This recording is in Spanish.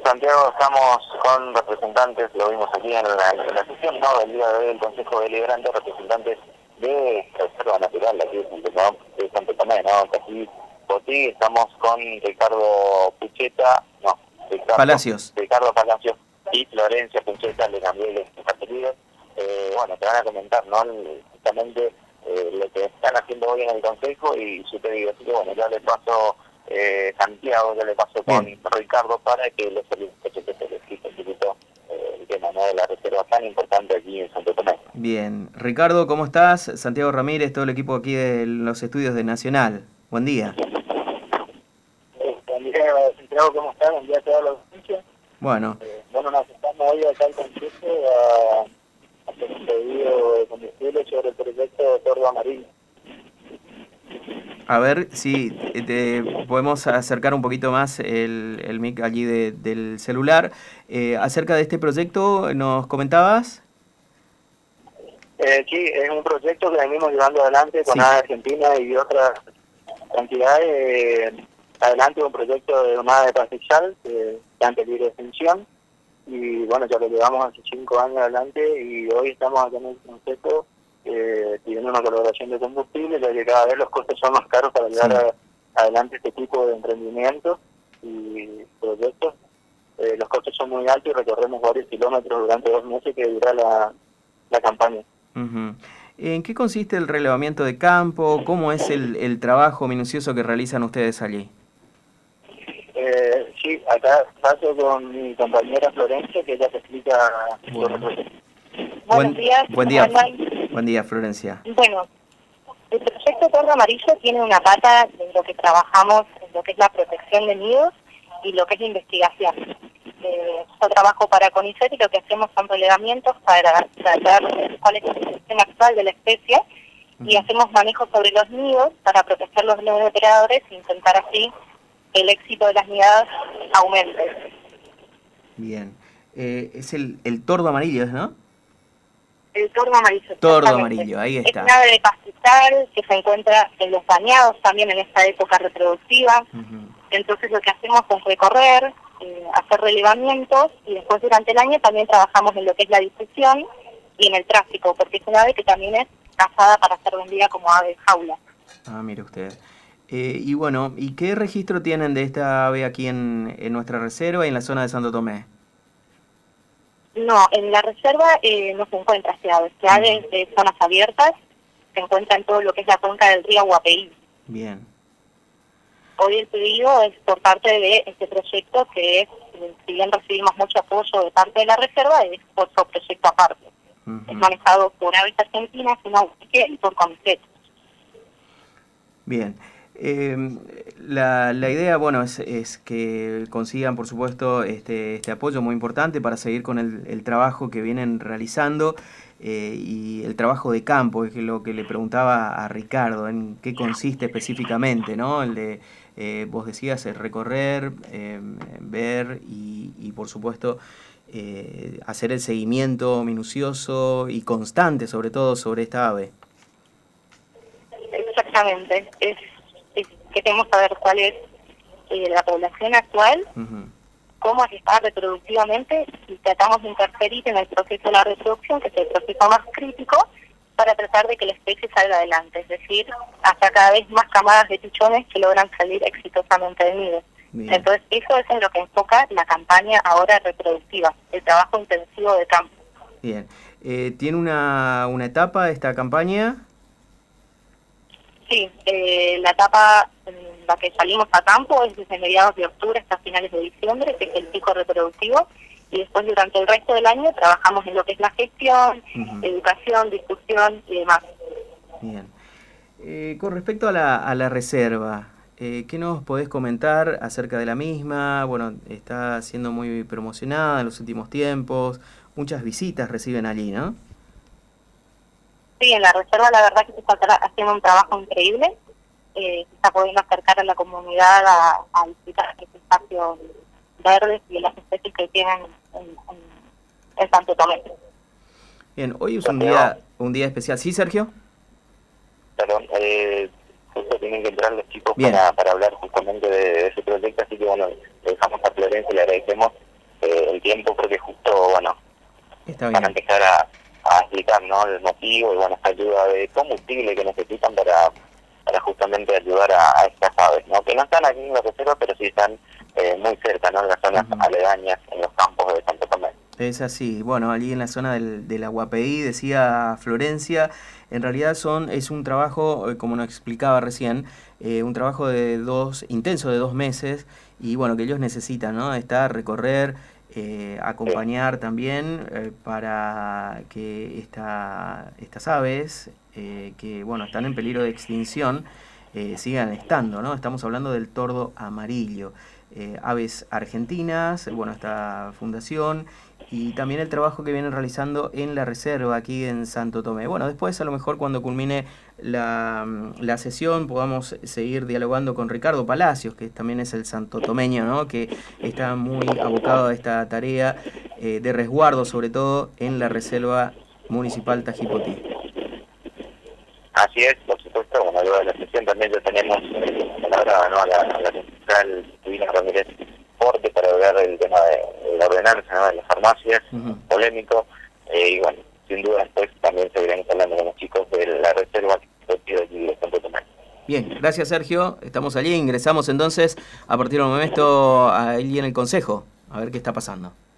Santiago, estamos con representantes, lo vimos aquí en la sesión, ¿no?, del día de hoy del Consejo Deliberante, representantes de Reserva Natural aquí de Santo Tomé, ¿no? Aquí, Potí, estamos con Ricardo Palacios. Ricardo Palacios y Florencia Pucheta, le cambié los apellidos. Bueno, te van a comentar, ¿no?, justamente lo que están haciendo hoy en el Consejo y su pedido. Así que bueno, ya le paso Santiago, ya le paso con Ricardo para que los servicios se les explique un poquito el tema, ¿no?, de la reserva tan importante aquí en Santo Tomé. Bien. Ricardo, ¿cómo estás? Santiago Ramírez, todo el equipo aquí de los estudios de Nacional. Buen día. Buen día, Santiago, ¿cómo estás? Buen día a todos los audiencias. Bueno. Bueno, nos estamos hoy acá al Consejo a hacer un pedido de combustible sobre el proyecto Tordo Amarillo. A ver si te podemos acercar un poquito más el mic allí del celular. Acerca de este proyecto, ¿nos comentabas? Sí, es un proyecto que venimos llevando adelante con ADE Argentina y otras entidades. Adelante un proyecto de una ADE pastizal que está en peligro de extinción. Y bueno, ya lo llevamos hace 5 años adelante y hoy estamos acá en el Consejo pidiendo una colaboración de combustible, ya que cada vez los costos son más caros para llevar adelante este tipo de emprendimientos y proyectos. Los costos son muy altos y recorremos varios kilómetros durante 2 meses que dura la campaña. Uh-huh. ¿En qué consiste el relevamiento de campo? ¿Cómo es el trabajo minucioso que realizan ustedes allí? Sí, acá paso con mi compañera Florencia, que ella te explica sobre el proyecto. Buenos días. Buen día, Florencia. Bueno, el proyecto Tordo Amarillo tiene una pata en lo que trabajamos, en lo que es la protección de nidos y lo que es la investigación. Yo trabajo para CONICET y lo que hacemos son relevamientos para saber cuál es la situación actual de la especie y hacemos manejos sobre los nidos para proteger los nidos depredadores e intentar así el éxito de las nidadas aumente. Bien. Es el tordo amarillo, ¿no? El tordo amarillo. Tordo amarillo, ahí está. Es un ave de pastizal que se encuentra en los bañados también en esta época reproductiva. Uh-huh. Entonces lo que hacemos es recorrer, hacer relevamientos y después durante el año también trabajamos en lo que es la difusión y en el tráfico, porque es un ave que también es cazada para ser vendida como ave de jaula. Ah, mire usted. Y bueno, ¿y qué registro tienen de esta ave aquí en nuestra reserva y en la zona de Santo Tomé? No, en la reserva no se encuentra este ave. Este ave es de zonas abiertas, se encuentra en todo lo que es la cuenca del río Guapeí. Bien. Hoy el pedido es por parte de este proyecto que es, si bien recibimos mucho apoyo de parte de la reserva, es otro proyecto aparte. Uh-huh. Es manejado por Aves Argentinas, y por CONICET. Bien. La idea, bueno, es que consigan, por supuesto, este apoyo muy importante para seguir con el trabajo que vienen realizando y el trabajo de campo, es lo que le preguntaba a Ricardo, en qué consiste específicamente, ¿no? El de, vos decías, el recorrer, ver y por supuesto, hacer el seguimiento minucioso y constante, sobre todo, sobre esta ave. Exactamente, queremos saber cuál es la población actual, uh-huh, cómo está reproductivamente y tratamos de interferir en el proceso de la reproducción, que es el proceso más crítico, para tratar de que la especie salga adelante, es decir, hasta cada vez más camadas de pichones que logran salir exitosamente del nido. Bien. Entonces eso es en lo que enfoca la campaña ahora reproductiva, el trabajo intensivo de campo. Bien, ¿tiene una etapa esta campaña? Sí, la etapa en la que salimos a campo es desde mediados de octubre hasta finales de diciembre, que es el pico reproductivo, y después durante el resto del año trabajamos en lo que es la gestión, uh-huh, educación, discusión y demás. Bien. Con respecto a la reserva, ¿qué nos podés comentar acerca de la misma? Bueno, está siendo muy promocionada en los últimos tiempos, muchas visitas reciben allí, ¿no? Sí, en la reserva la verdad que se está haciendo un trabajo increíble, se está pudiendo acercar a la comunidad a visitar estos espacios verdes y las especies que tienen en Santo Tomé. Bien, hoy es un día especial. ¿Sí, Sergio? Perdón, justo tienen que entrar los chicos para hablar justamente de ese proyecto, así que bueno, le dejamos a Florencia, le agradecemos el tiempo, porque justo, bueno, van a bien. empezar a explicar, ¿no?, el motivo y, bueno, esta ayuda de combustible que necesitan para justamente ayudar a estas aves, ¿no?, que no están aquí en la reserva, pero sí están muy cerca, ¿no?, en las zonas aledañas, en los campos de Santo Tomé. Es así. Bueno, allí en la zona de la Guapeí, decía Florencia, en realidad es un trabajo, como nos explicaba recién, un trabajo intenso de 2 meses, y bueno, que ellos necesitan, ¿no?, recorrer, acompañar también, para que estas aves, que bueno, están en peligro de extinción, sigan estando, ¿no? Estamos hablando del tordo amarillo. Aves argentinas, bueno, esta fundación, y también el trabajo que vienen realizando en la reserva aquí en Santo Tomé. Bueno, después a lo mejor cuando culmine la sesión podamos seguir dialogando con Ricardo Palacios, que también es el santotomeño, ¿no?, que está muy abocado a esta tarea de resguardo, sobre todo en la reserva municipal Tajipotí. Así es, por supuesto. Bueno, luego de la sesión también ya tenemos palabra, ¿no?, a la fiscal Divina Ramírez Forte para hablar del tema de la ordenanza, ¿no?, de las farmacias, polémico, y bueno, sin duda después también seguiremos hablando con los chicos de la reserva de Santo Tomé. Bien, gracias Sergio, estamos allí, ingresamos entonces a partir del momento ahí en el consejo, a ver qué está pasando.